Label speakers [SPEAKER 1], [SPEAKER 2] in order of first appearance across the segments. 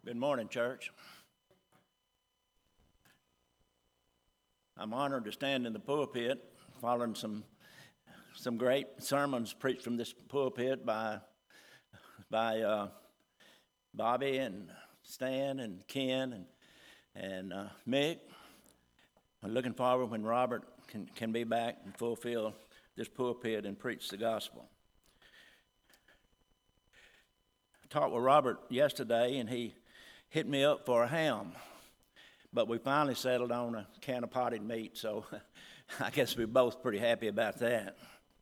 [SPEAKER 1] Good morning, church. I'm honored to stand in the pulpit following some great sermons preached from this pulpit by Bobby and Stan and Ken and Mick. I'm looking forward when Robert can be back and fulfill this pulpit and preach the gospel. I talked with Robert yesterday, and he hit me up for a ham, but we finally settled on a can of potted meat, so I guess we're both pretty happy about that.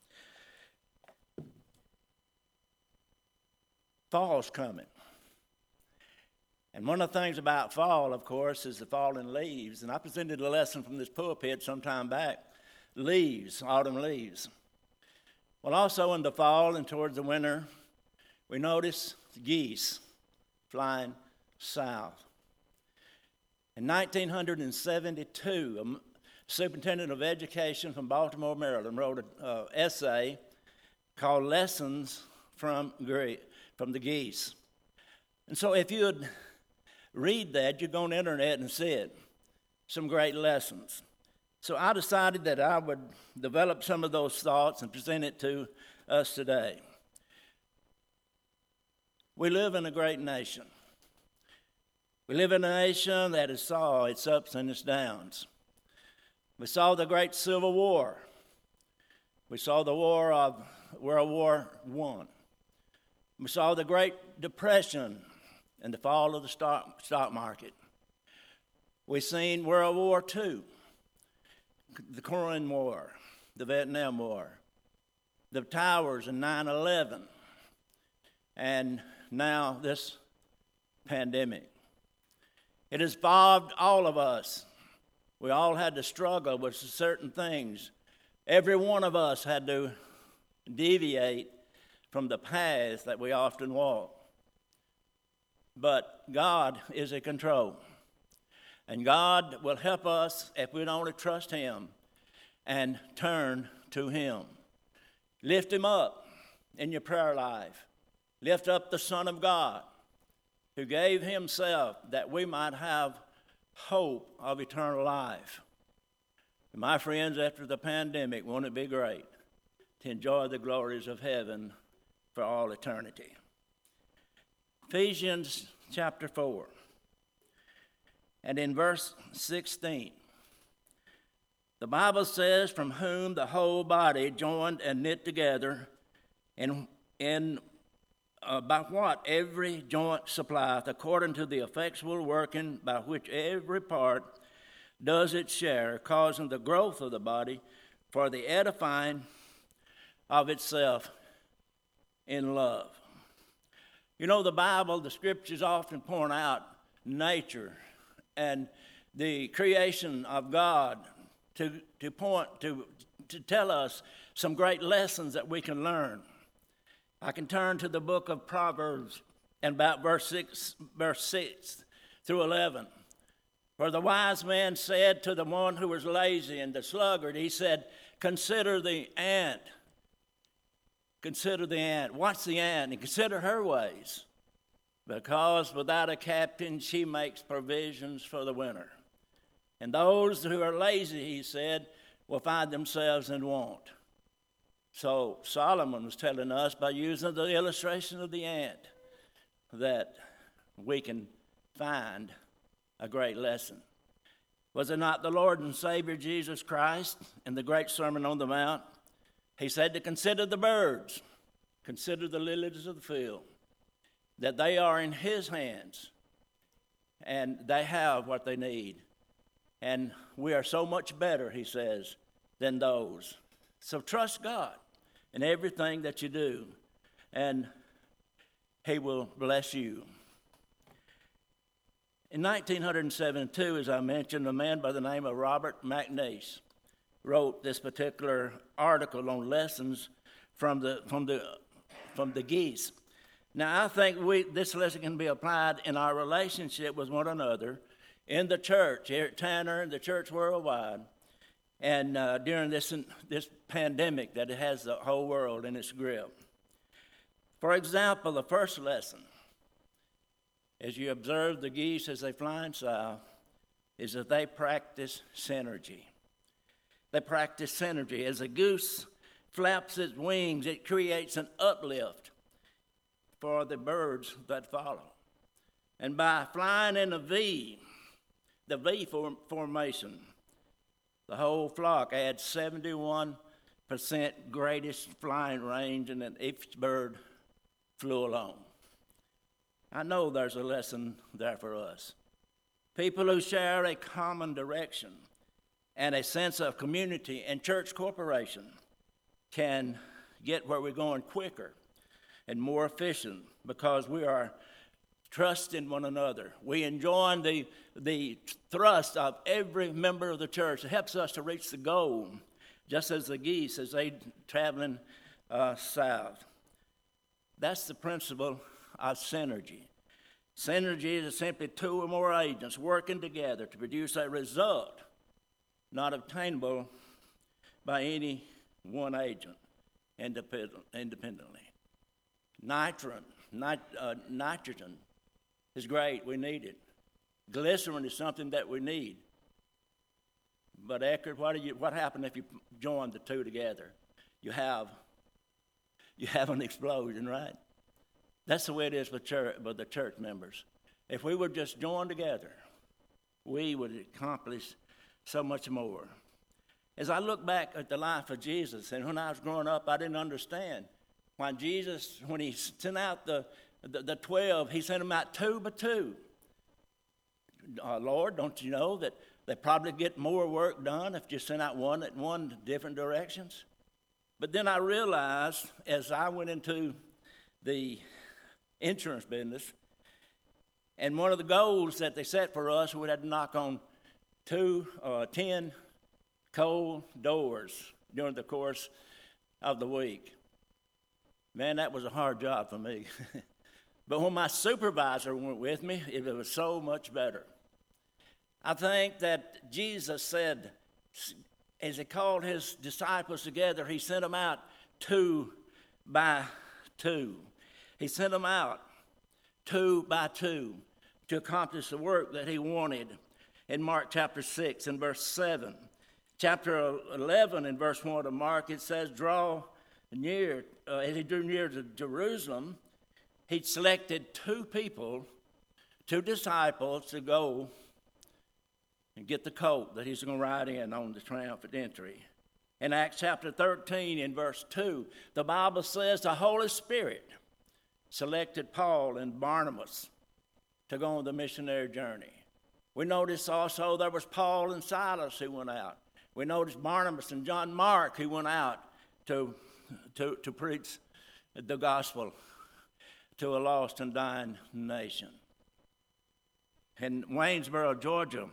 [SPEAKER 1] Fall's coming. And one of the things about fall, of course, is the falling leaves. And I presented a lesson from this pulpit some time back, leaves, autumn leaves. Well, also in the fall and towards the winter, we notice geese flying south. In 1972, a superintendent of education from Baltimore, Maryland, wrote an essay called Lessons from the Geese. And so if you would read that, you go on the internet and see it. Some great lessons. So I decided that I would develop some of those thoughts and present it to us today. We live in a great nation. We live in a nation that has saw its ups and its downs. We saw the great Civil War. We saw the war of World War I. We saw the Great Depression and the fall of the stock market. We've seen World War II, the Korean War, the Vietnam War, the towers in 9/11, and now this pandemic. It has involved all of us. We all had to struggle with certain things. Every one of us had to deviate from the path that we often walk. But God is in control. And God will help us if we only trust Him and turn to Him. Lift Him up in your prayer life. Lift up the Son of God, who gave Himself that we might have hope of eternal life. And my friends, after the pandemic, won't it be great to enjoy the glories of heaven for all eternity? Ephesians chapter 4, and in verse 16, the Bible says, from whom the whole body joined and knit together by what every joint supplieth, according to the effectual working by which every part does its share, causing the growth of the body for the edifying of itself in love. You know, the Bible, the Scriptures often point out nature and the creation of God to tell us some great lessons that we can learn. I can turn to the book of Proverbs and about verse 6 through 11. For the wise man said to the one who was lazy and the sluggard, he said, consider the ant. Consider the ant. Watch the ant and consider her ways. Because without a captain, she makes provisions for the winter. And those who are lazy, he said, will find themselves in want. So Solomon was telling us by using the illustration of the ant that we can find a great lesson. Was it not the Lord and Savior Jesus Christ in the great Sermon on the Mount? He said to consider the birds, consider the lilies of the field, that they are in His hands and they have what they need. And we are so much better, he says, than those. So trust God in everything that you do, and He will bless you. In 1972, as I mentioned, a man by the name of Robert McNeice wrote this particular article on lessons from the geese. Now, I think this lesson can be applied in our relationship with one another in the church, here at Tanner, and the church worldwide, and during this pandemic that it has the whole world in its grip. For example, the first lesson as you observe the geese as they fly south, is that they practice synergy. They practice synergy. As a goose flaps its wings, it creates an uplift for the birds that follow. And by flying in the V formation, the whole flock adds 71% greatest flying range, and then each bird flew alone. I know there's a lesson there for us. People who share a common direction and a sense of community and church cooperation can get where we're going quicker and more efficient because we are trusting one another. We enjoy the thrust of every member of the church. It helps us to reach the goal, just as the geese as they traveling south. That's the principle of synergy. Synergy is simply two or more agents working together to produce a result not obtainable by any one agent independently. Nitrogen is great. We need it. Glycerin is something that we need. But Eckert, what happened if you join the two together? You have an explosion, right? That's the way it is with the church members. If we would just join together, we would accomplish so much more. As I look back at the life of Jesus, and when I was growing up, I didn't understand. When he sent out the 12, he sent them out two by two. Lord, don't you know that they probably get more work done if you send out one different directions? But then I realized as I went into the insurance business, and one of the goals that they set for us, we had to knock on 10 cold doors during the course of the week. Man, that was a hard job for me. But when my supervisor went with me, it was so much better. I think that Jesus said, as he called his disciples together, he sent them out 2 by 2. He sent them out 2 by 2 to accomplish the work that he wanted. In Mark chapter 6 and verse 7. Chapter 11 and verse 1 of Mark, it says, as he drew near to Jerusalem, he selected 2 disciples to go and get the colt that he's going to ride in on the triumphant entry. In Acts chapter 13 and verse 2, the Bible says the Holy Spirit selected Paul and Barnabas to go on the missionary journey. We notice also there was Paul and Silas who went out. We notice Barnabas and John Mark who went out to preach the gospel to a lost and dying nation. In Waynesboro, Georgia,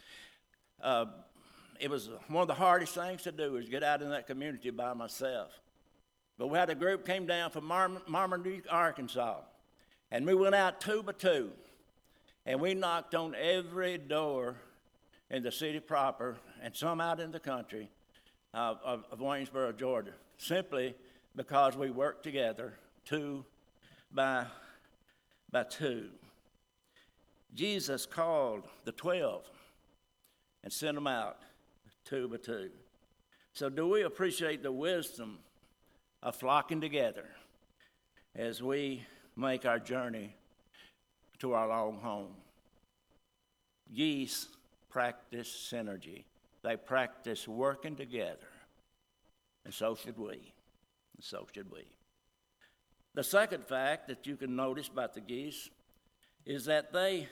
[SPEAKER 1] it was one of the hardest things to do is get out in that community by myself. But we had a group came down from Marmaduke, Arkansas, and we went out 2 by 2. And we knocked on every door in the city proper and some out in the country of Waynesboro, Georgia, simply because we worked together 2 by 2. Jesus called the 12 and sent them out 2 by 2. So do we appreciate the wisdom of flocking together as we make our journey to our long home? Geese practice synergy. They practice working together. And so should we. And so should we. The second fact that you can notice about the geese is that they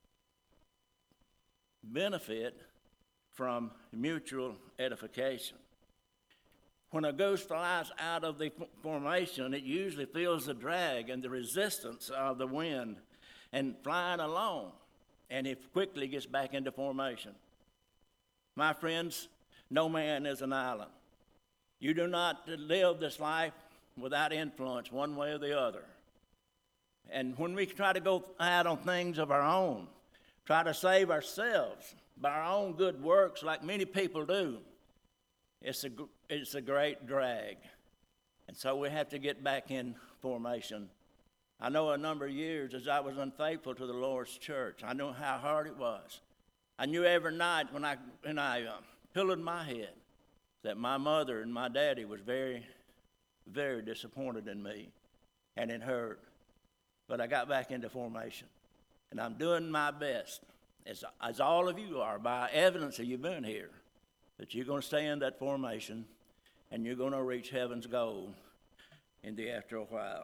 [SPEAKER 1] benefit from mutual edification. When a goose flies out of the formation, it usually feels the drag and the resistance of the wind and flying alone, and it quickly gets back into formation. My friends, no man is an island. You do not live this life without influence one way or the other. And when we try to go out on things of our own, try to save ourselves by our own good works like many people do, it's a great drag. And so we have to get back in formation I know a number of years as I was unfaithful to the Lord's church. I know how hard it was. I knew every night when I pillowed my head that my mother and my daddy was very, very disappointed in me, and it hurt. But I got back into formation, and I'm doing my best, as all of you are, by evidence of you being here, that you're going to stay in that formation, and you're going to reach heaven's goal after a while.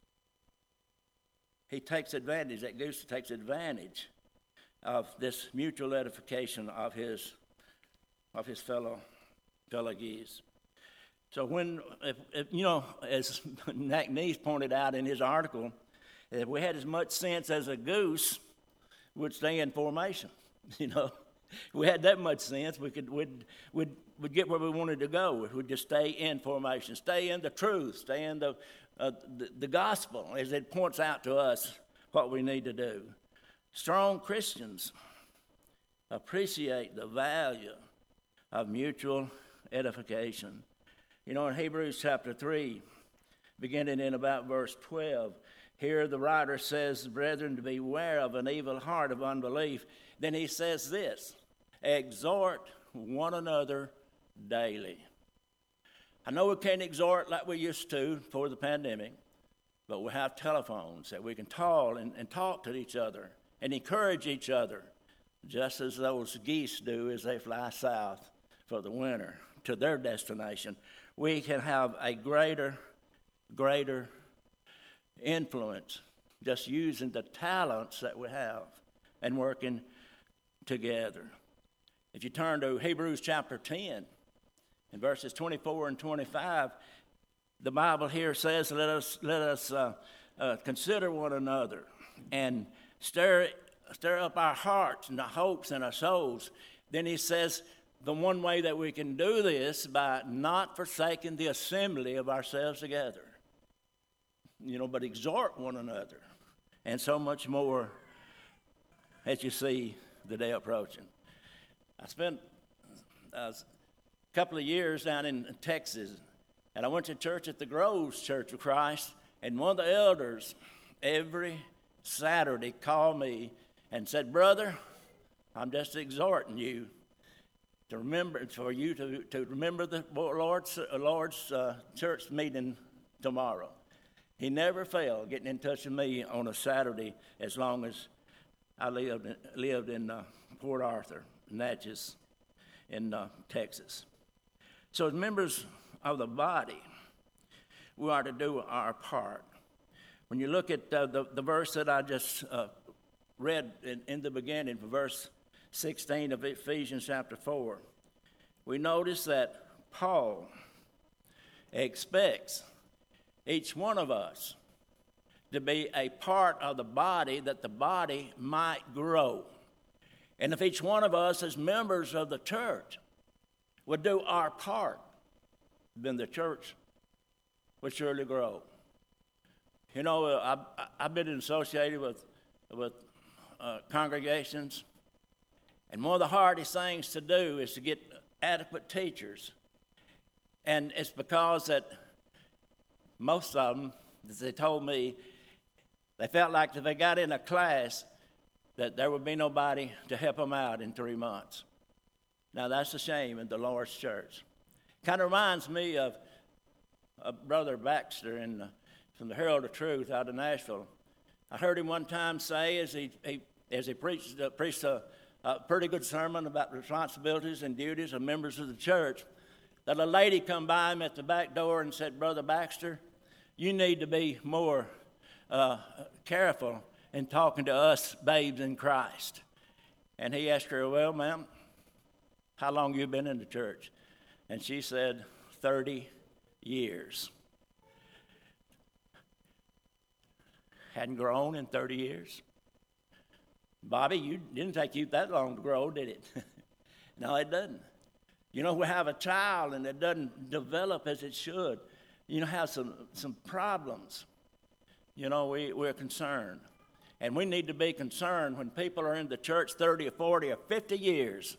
[SPEAKER 1] He takes advantage, that goose takes advantage of this mutual edification of his fellow geese. So when, if as Mac Neese pointed out in his article, if we had as much sense as a goose, we'd stay in formation. If we had that much sense, we'd get where we wanted to go. We'd just stay in formation, stay in the truth, stay in the gospel as it points out to us what we need to do. Strong Christians appreciate the value of mutual edification. In Hebrews chapter 3, beginning in about verse 12, here the writer says, brethren, to beware of an evil heart of unbelief. Then he says this, exhort one another daily. I know we can't exhort like we used to before the pandemic, but we have telephones that we can call and talk to each other and encourage each other, just as those geese do as they fly south for the winter to their destination. We can have a greater influence just using the talents that we have and working together. If you turn to Hebrews chapter 10, in verses 24 and 25, the Bible here says, let us consider one another and stir up our hearts and our hopes and our souls. Then he says, the one way that we can do this by not forsaking the assembly of ourselves together, but exhort one another, and so much more as you see the day approaching. I spent a couple of years down in Texas, and I went to church at the Groves Church of Christ, and one of the elders every Saturday called me and said, brother, I'm just exhorting you to remember, for you to remember the Lord's church meeting tomorrow. He never failed getting in touch with me on a Saturday as long as I lived in Port Arthur, Natchez, in Texas. So as members of the body, we are to do our part. When you look at the verse that I just read in the beginning, verse 16 of Ephesians chapter 4, we notice that Paul expects each one of us to be a part of the body, that the body might grow. And if each one of us as members of the church would do our part, then the church would surely grow. I've been associated with congregations, and one of the hardest things to do is to get adequate teachers. And it's because that most of them, as they told me, they felt like if they got in a class that there would be nobody to help them out in 3 months. Now that's a shame in the Lord's church. Kind of reminds me of Brother Baxter from the Herald of Truth out of Nashville. I heard him one time say, as he preached a pretty good sermon about responsibilities and duties of members of the church, that a lady come by him at the back door and said, Brother Baxter, you need to be more careful in talking to us babes in Christ. And he asked her, well, ma'am, how long you been in the church? And she said, 30 years. Hadn't grown in 30 years. Bobby, you didn't take you that long to grow, did it? No, it doesn't. We have a child and it doesn't develop as it should. Have some problems. We're concerned. And we need to be concerned when people are in the church 30 or 40 or 50 years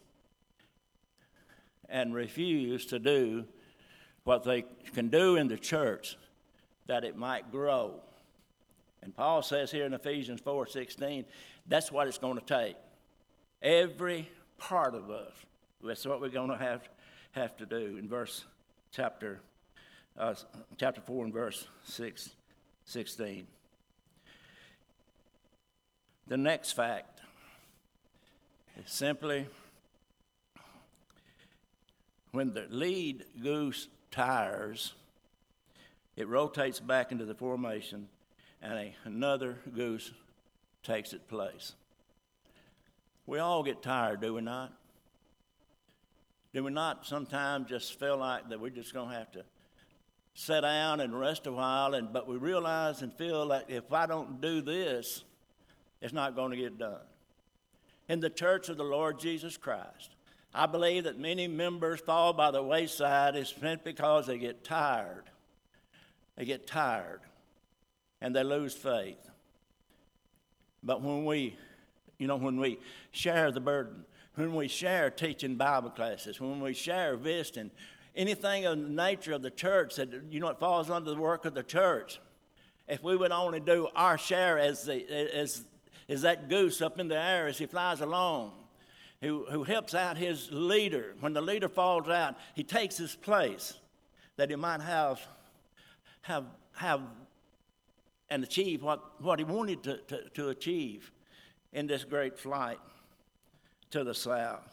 [SPEAKER 1] and refuse to do what they can do in the church that it might grow And Paul says here in Ephesians 4:16, that's what it's going to take. Every part of us. That's what we're going to have to do in chapter 4 and verse 16. The next fact is simply when the lead goose tires, it rotates back into the formation and another goose takes its place. We all get tired, do we not? Do we not sometimes just feel like that we're just going to have to sit down and rest a while, but we realize and feel like if I don't do this, it's not going to get done. In the church of the Lord Jesus Christ, I believe that many members fall by the wayside is simply because they get tired. They get tired and they lose faith. But when we share the burden, when we share teaching Bible classes, when we share visiting, anything of the nature of the church that, it falls under the work of the church, if we would only do our share as that goose up in the air as he flies along, who helps out his leader. When the leader falls out, he takes his place that he might have and achieve what he wanted to achieve in this great flight to the south.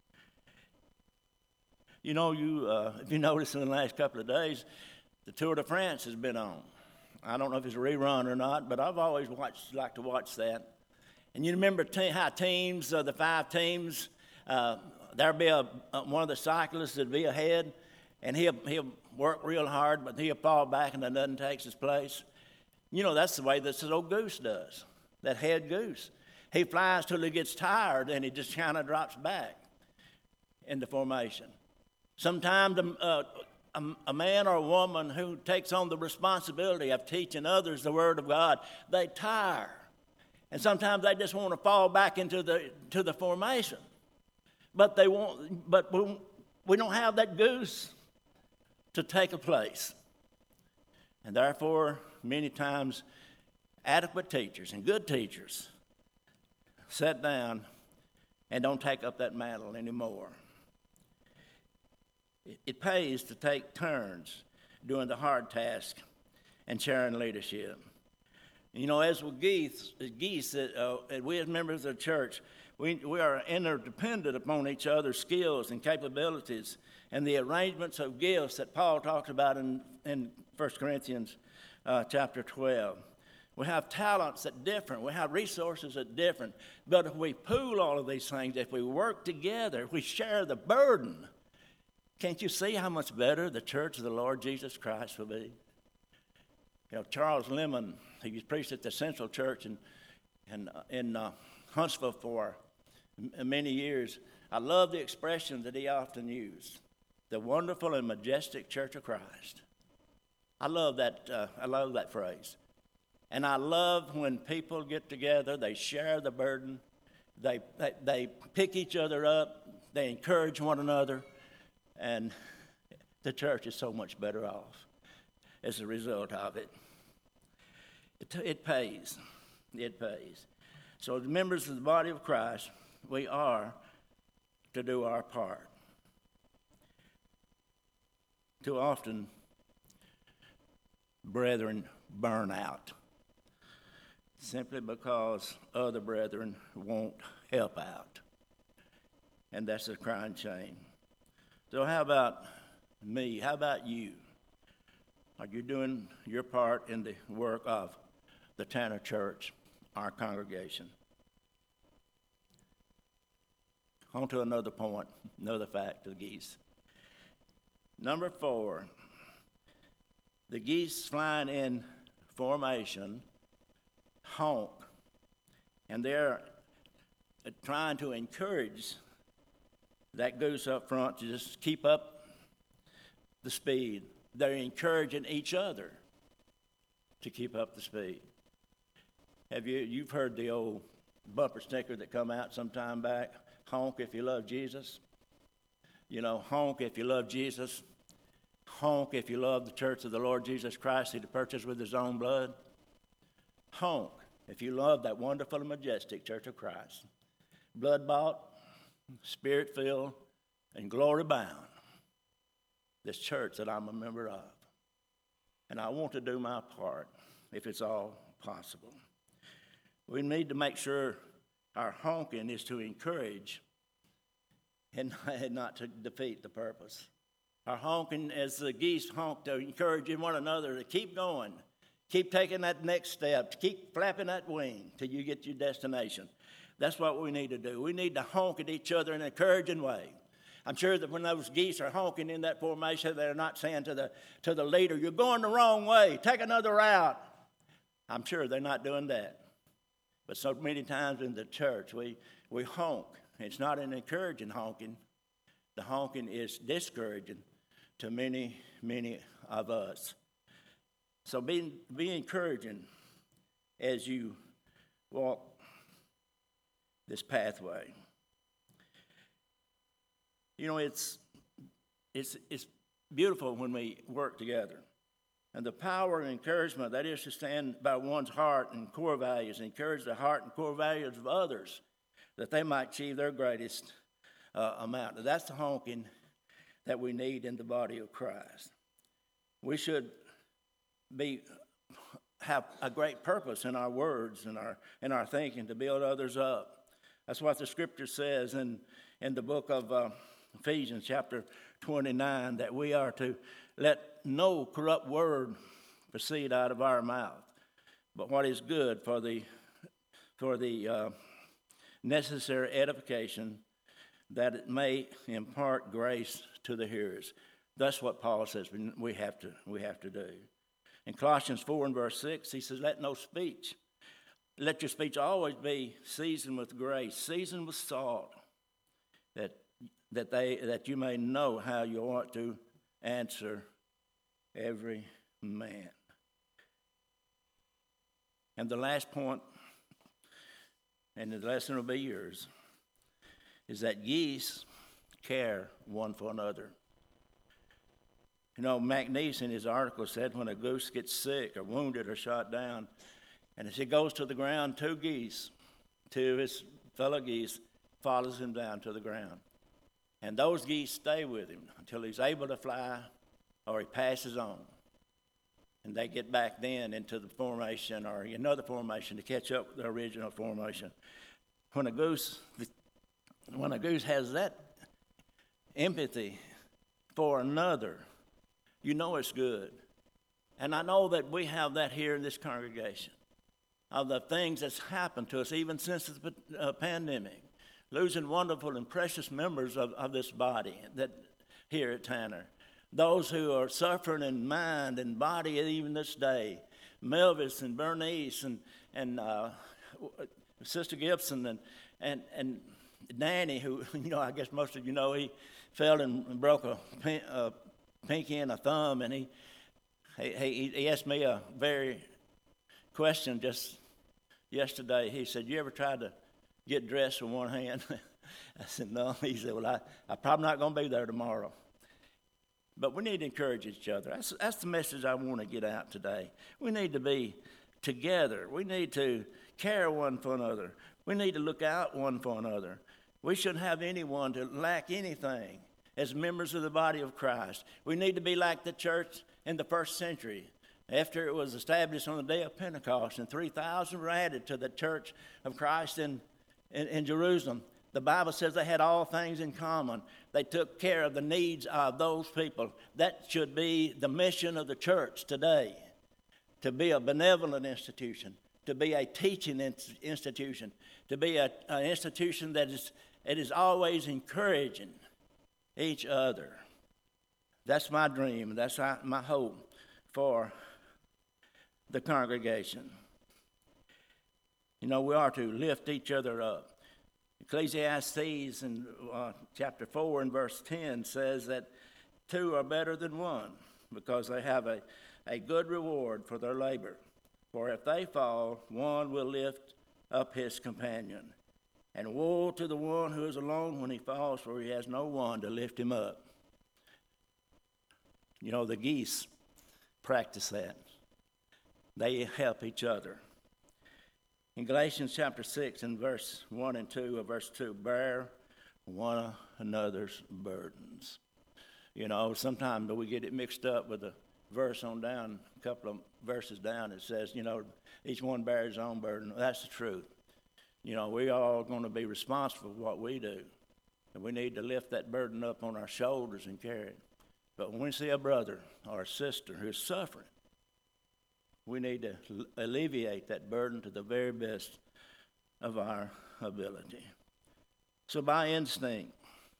[SPEAKER 1] If you notice in the last couple of days, the Tour de France has been on. I don't know if it's a rerun or not, but I've always liked to watch that. And you remember how teams, the 5 teams, there'll be one of the cyclists that'll be ahead, and he'll work real hard, but he'll fall back and another takes his place. That's the way this old goose does, that head goose. He flies till he gets tired, and he just kind of drops back into formation. Sometimes a man or a woman who takes on the responsibility of teaching others the Word of God, they tire. And sometimes they just want to fall back into the formation. But we don't have that goose to take a place. And therefore, many times, adequate teachers and good teachers sit down and don't take up that mantle anymore. It pays to take turns doing the hard task and sharing leadership. As with geese, we as members of the church, we are interdependent upon each other's skills and capabilities and the arrangements of gifts that Paul talks about in 1 Corinthians chapter 12. We have talents that different. We have resources that different. But if we pool all of these things, if we work together, if we share the burden, can't you see how much better the church of the Lord Jesus Christ will be? Charles Lemon, he preached at the Central Church in Huntsville for many years. I love the expression that he often used, the wonderful and majestic Church of Christ. I love that phrase. And I love when people get together, they share the burden, they pick each other up, they encourage one another, and the church is so much better off as a result of it. It pays. It pays. So as members of the body of Christ, we are to do our part. Too often, brethren burn out simply because other brethren won't help out. And that's a crying shame. So how about me? How about you? Are you doing your part in the work of the Tanner Church, our congregation? On to another point, another fact of the geese. Number 4, the geese flying in formation honk, and they're trying to encourage that goose up front to just keep up the speed. They're encouraging each other to keep up the speed. You've heard the old bumper sticker that come out some time back, honk if you love Jesus. Honk if you love Jesus. Honk if you love the church of the Lord Jesus Christ, He purchased with His own blood. honk if you love that wonderful and majestic Church of Christ. Blood-bought, Spirit-filled, and glory-bound. This church that I'm a member of. And I want to do my part if it's all possible. We need to make sure our honking is to encourage and not to defeat the purpose. Our honking, as the geese honk, to encourage one another to keep going, keep taking that next step, to keep flapping that wing till you get to your destination. That's what we need to do. We need to honk at each other in an encouraging way. I'm sure that when those geese are honking in that formation, they're not saying to the leader, "You're going the wrong way, take another route." I'm sure they're not doing that. But so many times in the church, we honk. It's not an encouraging honking. The honking is discouraging to many, many of us. So be encouraging as you walk this pathway. You know, it's beautiful when we work together. And the power and encouragement, that is to stand by one's heart and core values, encourage the heart and core values of others, that they might achieve their greatest amount. That's the honking that we need in the body of Christ. We should have a great purpose in our words and in our thinking to build others up. That's what the Scripture says in the book of Ephesians chapter 29, that we are to let no corrupt word proceed out of our mouth, but what is good for the necessary edification, that it may impart grace to the hearers. That's what Paul says we have to do. In Colossians 4 and verse 6, he says, let your speech always be seasoned with grace, seasoned with salt, that you may know how you ought to answer every man. And the last point, and the lesson will be yours, is that geese care one for another. You know, McNeese in his article said when a goose gets sick or wounded or shot down, and as he goes to the ground, two of his fellow geese, follows him down to the ground. And those geese stay with him until he's able to fly or he passes on. And they get back then into the formation or another formation to catch up with the original formation. When a goose has that empathy for another, you know it's good. And I know that we have that here in this congregation, of the things that's happened to us even since the pandemic. Losing wonderful and precious members of this body that here at Tanner. Those who are suffering in mind and body even this day. Melvis and Bernice and Sister Gibson and Danny, who, you know, I guess most of you know, he fell and broke a pinky and a thumb, and he asked me a very question just yesterday. He said, "You ever tried to get dressed with one hand?" I said, "No." He said, "Well, I'm probably not going to be there tomorrow." But we need to encourage each other. That's the message I want to get out today. We need to be together. We need to care one for another. We need to look out one for another. We shouldn't have anyone to lack anything as members of the body of Christ. We need to be like the church in the first century. After it was established on the day of Pentecost and 3,000 were added to the church of Christ in Jerusalem, the Bible says they had all things in common. They took care of the needs of those people. That should be the mission of the church today, to be a benevolent institution, to be a teaching institution, to be an institution that is always encouraging each other. That's my dream. That's my hope for the congregation. You know, we are to lift each other up. Ecclesiastes in chapter 4 and verse 10 says that two are better than one because they have a good reward for their labor. For if they fall, one will lift up his companion. And woe to the one who is alone when he falls, for he has no one to lift him up. You know, the geese practice that. They help each other. In Galatians chapter 6 and verse 1 and 2, or verse 2, bear one another's burdens. You know, sometimes we get it mixed up with a verse on down, a couple of verses down. It says, you know, each one bears his own burden. That's the truth. You know, we are all going to be responsible for what we do. And we need to lift that burden up on our shoulders and carry it. But when we see a brother or a sister who's suffering, we need to alleviate that burden to the very best of our ability. So by instinct,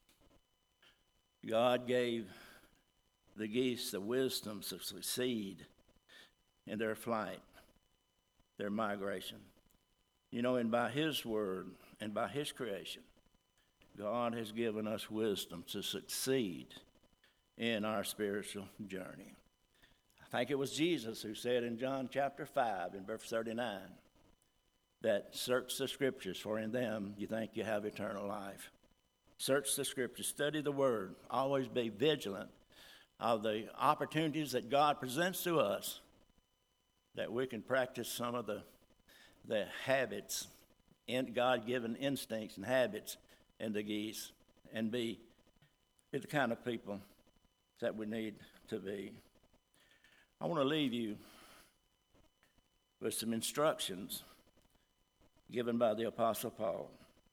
[SPEAKER 1] God gave the geese the wisdom to succeed in their flight, their migration. You know, and by His word and by His creation, God has given us wisdom to succeed in our spiritual journey. I think it was Jesus who said in John chapter 5 in verse 39 that search the scriptures, for in them you think you have eternal life. Search the scriptures, study the word, always be vigilant of the opportunities that God presents to us, that we can practice some of the habits, in God-given instincts and habits in the geese, and be the kind of people that we need to be. I want to leave you with some instructions given by the Apostle Paul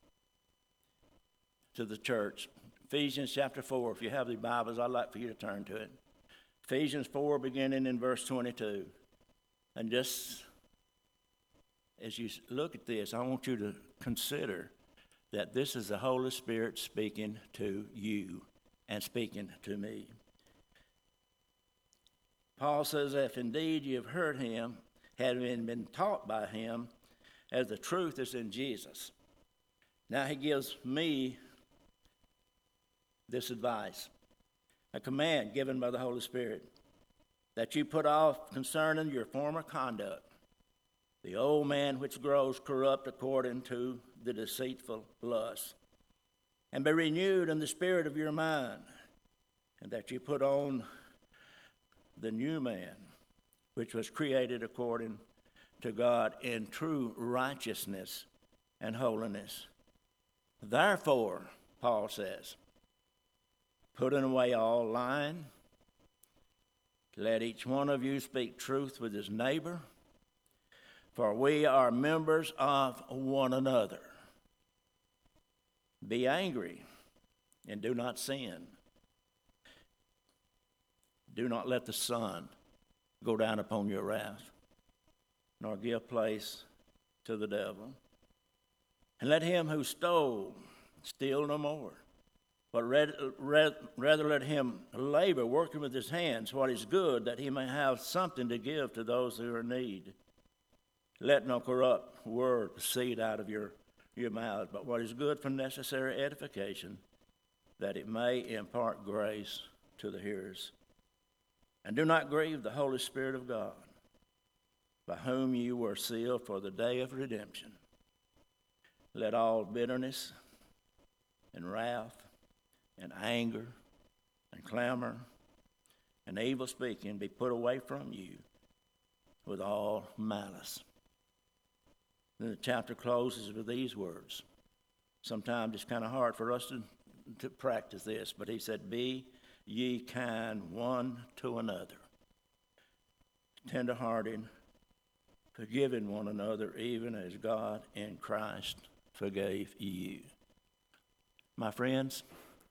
[SPEAKER 1] to the church. Ephesians chapter 4, if you have the Bibles, I'd like for you to turn to it. Ephesians 4, beginning in verse 22. And just as you look at this, I want you to consider that this is the Holy Spirit speaking to you and speaking to me. Paul says, if indeed you have heard him, having been taught by him, as the truth is in Jesus. Now he gives me this advice, a command given by the Holy Spirit, that you put off concerning your former conduct the old man which grows corrupt according to the deceitful lust, and be renewed in the spirit of your mind, and that you put on the new man, which was created according to God in true righteousness and holiness. Therefore, Paul says, putting away all lying, let each one of you speak truth with his neighbor, for we are members of one another. Be angry and do not sin. Do not let the sun go down upon your wrath, nor give place to the devil. And let him who stole steal no more, but rather let him labor, working with his hands what is good, that he may have something to give to those who are in need. Let no corrupt word proceed out of your mouth, but what is good for necessary edification, that it may impart grace to the hearers. And do not grieve the Holy Spirit of God, by whom you were sealed for the day of redemption. Let all bitterness and wrath and anger and clamor and evil speaking be put away from you with all malice. Then the chapter closes with these words. Sometimes it's kind of hard for us to practice this, but he said, be ye kind one to another, tenderhearted, forgiving one another, even as God in Christ forgave you. My friends,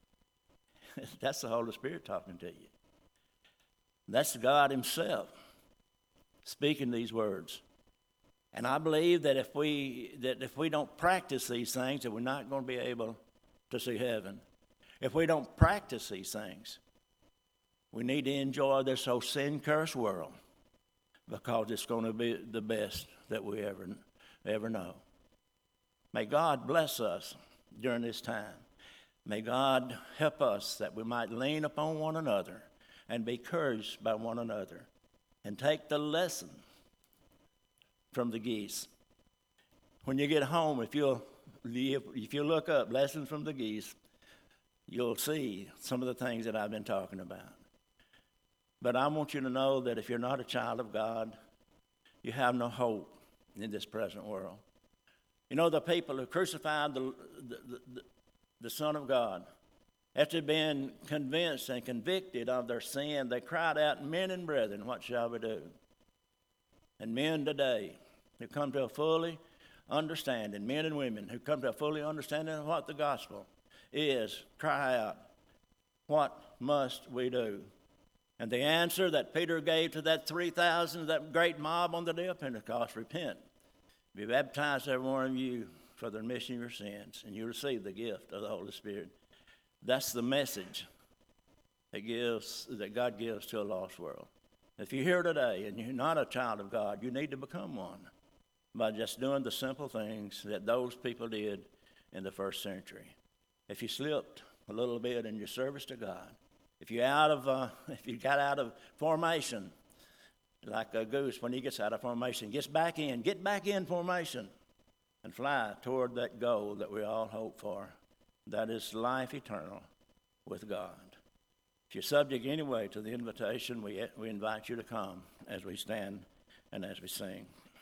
[SPEAKER 1] that's the Holy Spirit talking to you. That's God himself speaking these words. And I believe that if we don't practice these things, that we're not going to be able to see heaven. If we don't practice these things, we need to enjoy this whole sin-cursed world, because it's going to be the best that we ever know. May God bless us during this time. May God help us that we might lean upon one another and be encouraged by one another, and take the lesson from the geese. When you get home, if you look up lessons from the geese, you'll see some of the things that I've been talking about. But I want you to know that if you're not a child of God, you have no hope in this present world. You know, the people who crucified the Son of God, after being convinced and convicted of their sin, they cried out, "Men and brethren, what shall we do?" And men today who come to a fully understanding, men and women who come to a fully understanding of what the gospel is, cry out, "What must we do?" And the answer that Peter gave to that 3,000, that great mob on the day of Pentecost, repent. Be baptized, every one of you, for the remission of your sins, and you receive the gift of the Holy Spirit. That's the message that God gives to a lost world. If you're here today and you're not a child of God, you need to become one by just doing the simple things that those people did in the first century. If you slipped a little bit in your service to God, if you got out of formation, like a goose when he gets out of formation, get back in formation, and fly toward that goal that we all hope for. That is life eternal with God. If you're subject anyway to the invitation, we invite you to come as we stand and as we sing.